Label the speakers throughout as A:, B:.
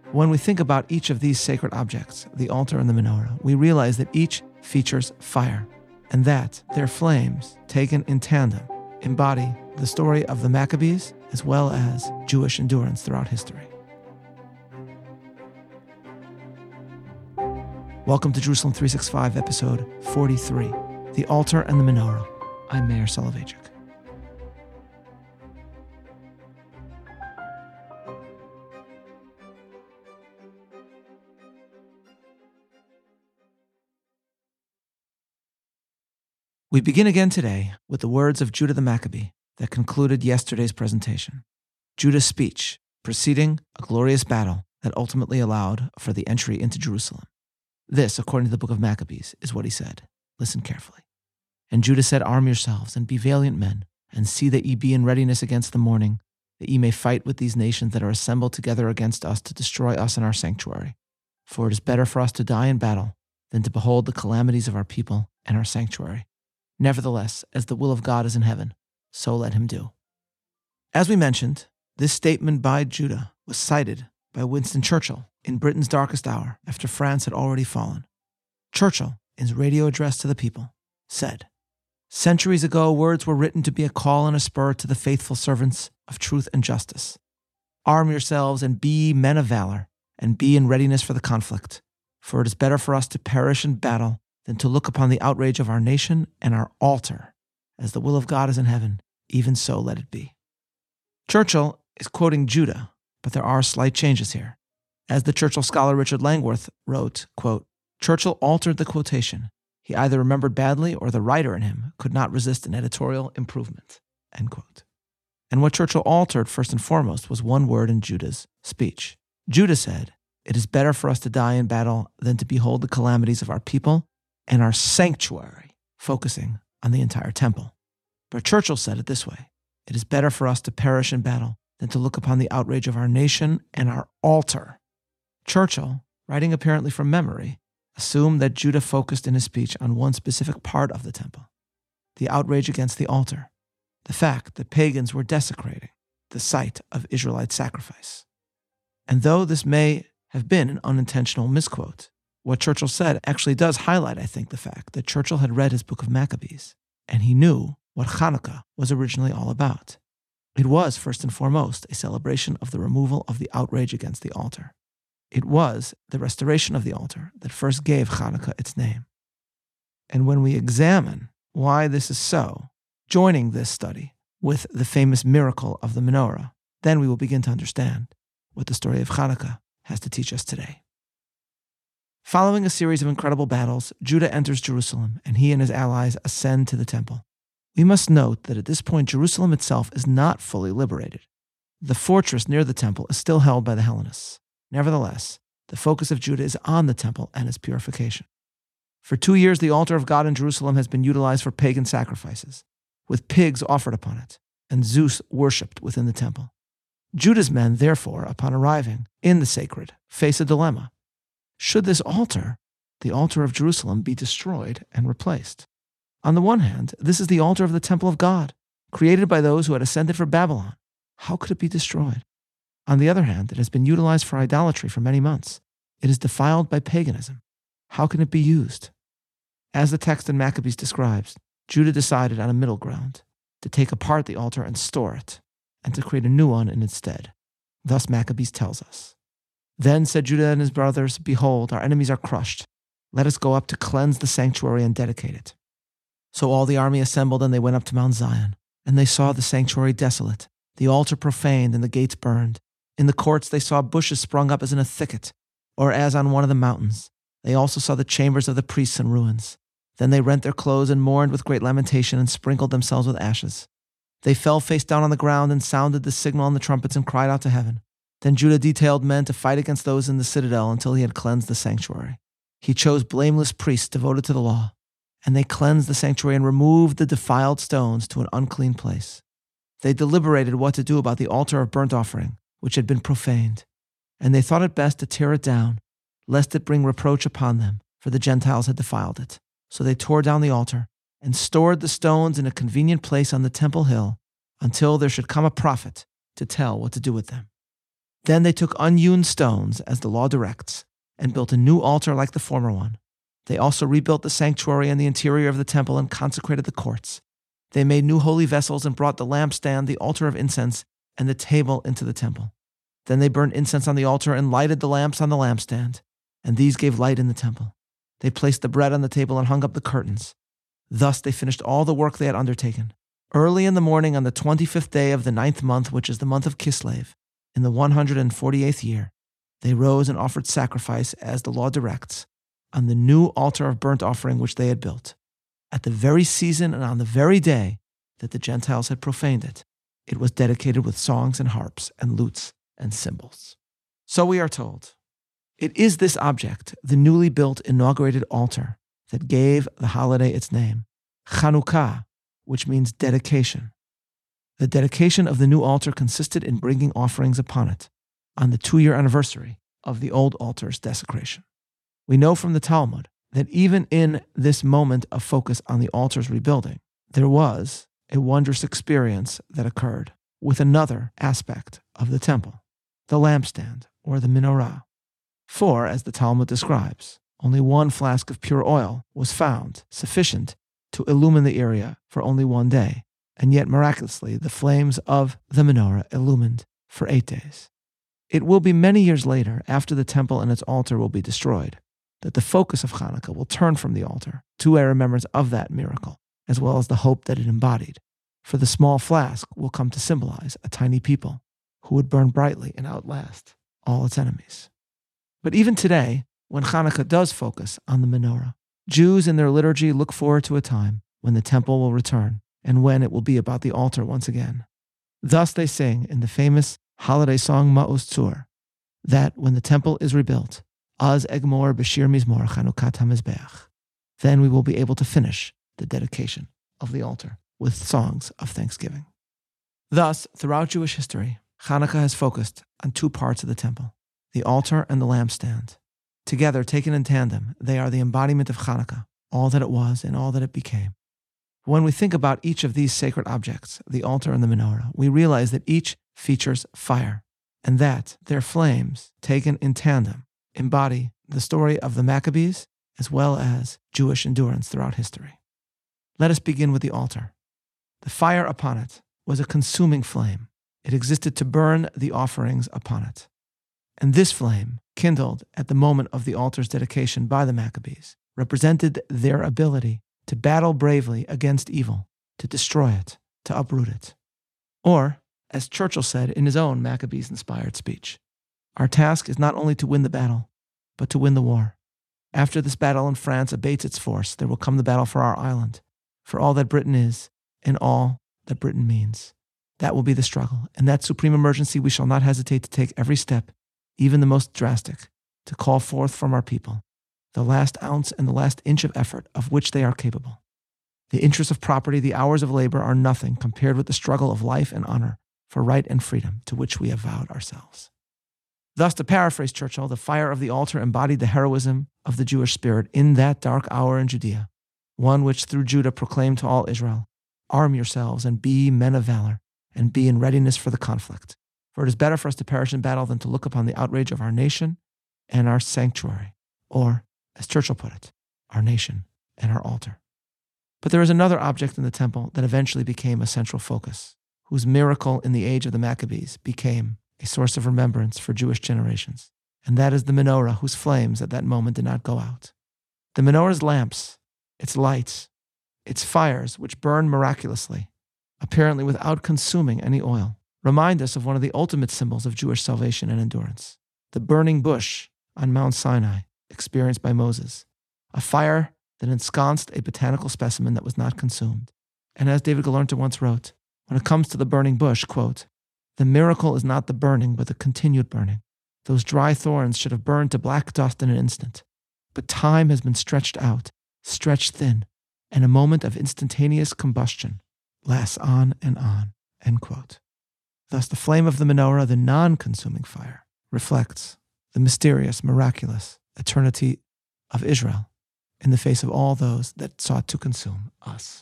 A: When we think about each of these sacred objects, the altar and the menorah, we realize that each features fire, and that their flames, taken in tandem, embody the story of the Maccabees as well as Jewish endurance throughout history. Welcome to Jerusalem 365, episode 43, The Altar and the Menorah. I'm Meir Soloveichik. We begin again today with the words of Judah the Maccabee that concluded yesterday's presentation. Judah's speech preceding a glorious battle that ultimately allowed for the entry into Jerusalem. This, according to the book of Maccabees, is what he said. Listen carefully. And Judah said, "Arm yourselves and be valiant men, and see that ye be in readiness against the morning, that ye may fight with these nations that are assembled together against us to destroy us and our sanctuary. For it is better for us to die in battle than to behold the calamities of our people and our sanctuary. Nevertheless, as the will of God is in heaven, so let him do." As we mentioned, this statement by Judah was cited by Winston Churchill in Britain's darkest hour after France had already fallen. Churchill, in his radio address to the people, said, "Centuries ago, words were written to be a call and a spur to the faithful servants of truth and justice. Arm yourselves and be men of valor, and be in readiness for the conflict, for it is better for us to perish in battle than to look upon the outrage of our nation and our altar. As the will of God is in heaven, even so let it be." Churchill is quoting Judah, but there are slight changes here. As the Churchill scholar Richard Langworth wrote, quote, "Churchill altered the quotation. He either remembered badly or the writer in him could not resist an editorial improvement," end quote. And what Churchill altered first and foremost was one word in Judah's speech. Judah said, "It is better for us to die in battle than to behold the calamities of our people and our sanctuary," focusing on the entire temple. But Churchill said it this way: "It is better for us to perish in battle than to look upon the outrage of our nation and our altar." Churchill, writing apparently from memory, assumed that Judah focused in his speech on one specific part of the temple, the outrage against the altar, the fact that pagans were desecrating the site of Israelite sacrifice. And though this may have been an unintentional misquote, what Churchill said actually does highlight, I think, the fact that Churchill had read his book of Maccabees, and he knew what Hanukkah was originally all about. It was, first and foremost, a celebration of the removal of the outrage against the altar. It was the restoration of the altar that first gave Hanukkah its name. And when we examine why this is so, joining this study with the famous miracle of the menorah, then we will begin to understand what the story of Hanukkah has to teach us today. Following a series of incredible battles, Judah enters Jerusalem, and he and his allies ascend to the temple. We must note that at this point, Jerusalem itself is not fully liberated. The fortress near the temple is still held by the Hellenists. Nevertheless, the focus of Judah is on the temple and its purification. For 2 years, the altar of God in Jerusalem has been utilized for pagan sacrifices, with pigs offered upon it, and Zeus worshipped within the temple. Judah's men, therefore, upon arriving in the sacred, face a dilemma. Should this altar, the altar of Jerusalem, be destroyed and replaced? On the one hand, this is the altar of the temple of God, created by those who had ascended for Babylon. How could it be destroyed? On the other hand, it has been utilized for idolatry for many months. It is defiled by paganism. How can it be used? As the text in Maccabees describes, Judah decided on a middle ground, to take apart the altar and store it, and to create a new one in its stead. Thus Maccabees tells us. "Then said Judah and his brothers, Behold, our enemies are crushed. Let us go up to cleanse the sanctuary and dedicate it. So all the army assembled, and they went up to Mount Zion. And they saw the sanctuary desolate, the altar profaned, and the gates burned. In the courts they saw bushes sprung up as in a thicket, or as on one of the mountains. They also saw the chambers of the priests in ruins. Then they rent their clothes and mourned with great lamentation and sprinkled themselves with ashes. They fell face down on the ground and sounded the signal on the trumpets and cried out to heaven. Then Judah detailed men to fight against those in the citadel until he had cleansed the sanctuary. He chose blameless priests devoted to the law, and they cleansed the sanctuary and removed the defiled stones to an unclean place. They deliberated what to do about the altar of burnt offering, which had been profaned, and they thought it best to tear it down, lest it bring reproach upon them, for the Gentiles had defiled it. So they tore down the altar and stored the stones in a convenient place on the temple hill until there should come a prophet to tell what to do with them. Then they took unhewn stones, as the law directs, and built a new altar like the former one. They also rebuilt the sanctuary and the interior of the temple and consecrated the courts. They made new holy vessels and brought the lampstand, the altar of incense, and the table into the temple. Then they burned incense on the altar and lighted the lamps on the lampstand, and these gave light in the temple. They placed the bread on the table and hung up the curtains. Thus they finished all the work they had undertaken. Early in the morning on the 25th day of the 9th month, which is the month of Kislev, in the 148th year, they rose and offered sacrifice as the law directs on the new altar of burnt offering which they had built. At the very season and on the very day that the Gentiles had profaned it, it was dedicated with songs and harps and lutes and cymbals. So we are told, it is this object, the newly built inaugurated altar, that gave the holiday its name, Chanukah, which means dedication. The dedication of the new altar consisted in bringing offerings upon it on the 2-year anniversary of the old altar's desecration. We know from the Talmud that even in this moment of focus on the altar's rebuilding, there was a wondrous experience that occurred with another aspect of the temple, the lampstand or the menorah. For, as the Talmud describes, only one flask of pure oil was found sufficient to illumine the area for only 1 day, and yet miraculously the flames of the menorah illumined for 8 days. It will be many years later, after the temple and its altar will be destroyed, that the focus of Hanukkah will turn from the altar to a remembrance of that miracle, as well as the hope that it embodied. For the small flask will come to symbolize a tiny people who would burn brightly and outlast all its enemies. But even today, when Hanukkah does focus on the menorah, Jews in their liturgy look forward to a time when the temple will return and when it will be about the altar once again. Thus they sing in the famous holiday song Ma'us Tzur that when the temple is rebuilt, Az Egmor B'Shir Mizmor Chanukat HaMizbeach, then we will be able to finish the dedication of the altar with songs of thanksgiving. Thus, throughout Jewish history, Hanukkah has focused on 2 parts of the temple, the altar and the lampstand. Together, taken in tandem, they are the embodiment of Hanukkah, all that it was and all that it became. When we think about each of these sacred objects, the altar and the menorah, we realize that each features fire, and that their flames, taken in tandem, embody the story of the Maccabees as well as Jewish endurance throughout history. Let us begin with the altar. The fire upon it was a consuming flame. It existed to burn the offerings upon it. And this flame, kindled at the moment of the altar's dedication by the Maccabees, represented their ability to battle bravely against evil, to destroy it, to uproot it. Or, as Churchill said in his own Maccabees-inspired speech, our task is not only to win the battle, but to win the war. After this battle and France abates its force, there will come the battle for our island, for all that Britain is, and all that Britain means. That will be the struggle. In that supreme emergency, we shall not hesitate to take every step, even the most drastic, to call forth from our people the last ounce and the last inch of effort of which they are capable. The interests of property, the hours of labor are nothing compared with the struggle of life and honor for right and freedom to which we have vowed ourselves. Thus, to paraphrase Churchill, the fire of the altar embodied the heroism of the Jewish spirit in that dark hour in Judea, one which through Judah proclaimed to all Israel, "Arm yourselves and be men of valor, and be in readiness for the conflict. For it is better for us to perish in battle than to look upon the outrage of our nation and our sanctuary," or, as Churchill put it, our nation and our altar. But there is another object in the temple that eventually became a central focus, whose miracle in the age of the Maccabees became a source of remembrance for Jewish generations, and that is the menorah whose flames at that moment did not go out. The menorah's lamps, its lights, its fires, which burn miraculously, apparently without consuming any oil, remind us of one of the ultimate symbols of Jewish salvation and endurance, the burning bush on Mount Sinai, experienced by Moses, a fire that ensconced a botanical specimen that was not consumed. And as David Galernta once wrote, when it comes to the burning bush, quote, "The miracle is not the burning, but the continued burning. Those dry thorns should have burned to black dust in an instant, but time has been stretched out, stretched thin, and a moment of instantaneous combustion lasts on and on," end quote. Thus, the flame of the menorah, the non-consuming fire, reflects the mysterious, miraculous eternity of Israel in the face of all those that sought to consume us.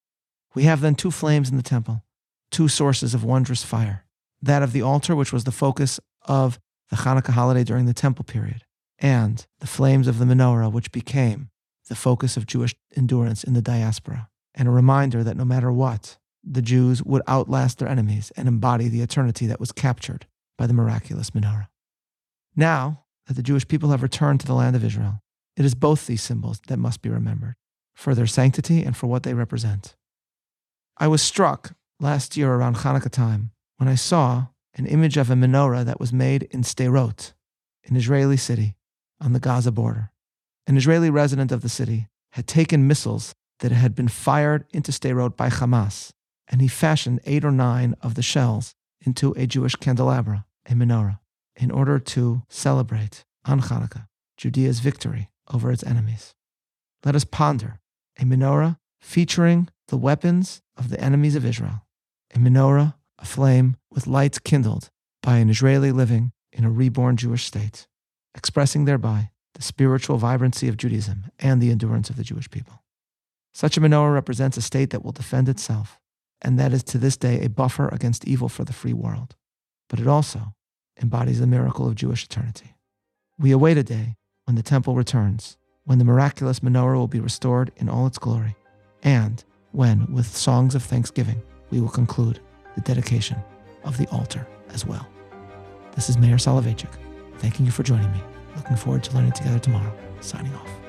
A: We have then 2 flames in the temple, 2 sources of wondrous fire, that of the altar, which was the focus of the Hanukkah holiday during the Temple period, and the flames of the menorah, which became the focus of Jewish endurance in the diaspora, and a reminder that no matter what, the Jews would outlast their enemies and embody the eternity that was captured by the miraculous menorah. Now that the Jewish people have returned to the land of Israel, it is both these symbols that must be remembered, for their sanctity and for what they represent. I was struck last year around Hanukkah time when I saw an image of a menorah that was made in Sderot, an Israeli city on the Gaza border. An Israeli resident of the city had taken missiles that had been fired into Sderot by Hamas, and he fashioned 8 or 9 of the shells into a Jewish candelabra, a menorah, in order to celebrate on Hanukkah Judea's victory over its enemies. Let us ponder a menorah featuring the weapons of the enemies of Israel, a menorah aflame with lights kindled by an Israeli living in a reborn Jewish state, expressing thereby the spiritual vibrancy of Judaism and the endurance of the Jewish people. Such a menorah represents a state that will defend itself, and that is to this day a buffer against evil for the free world. But it also embodies the miracle of Jewish eternity. We await a day when the temple returns, when the miraculous menorah will be restored in all its glory, and when, with songs of thanksgiving, we will conclude the dedication of the altar as well. This is Meir Soloveichik, thanking you for joining me. Looking forward to learning together tomorrow. Signing off.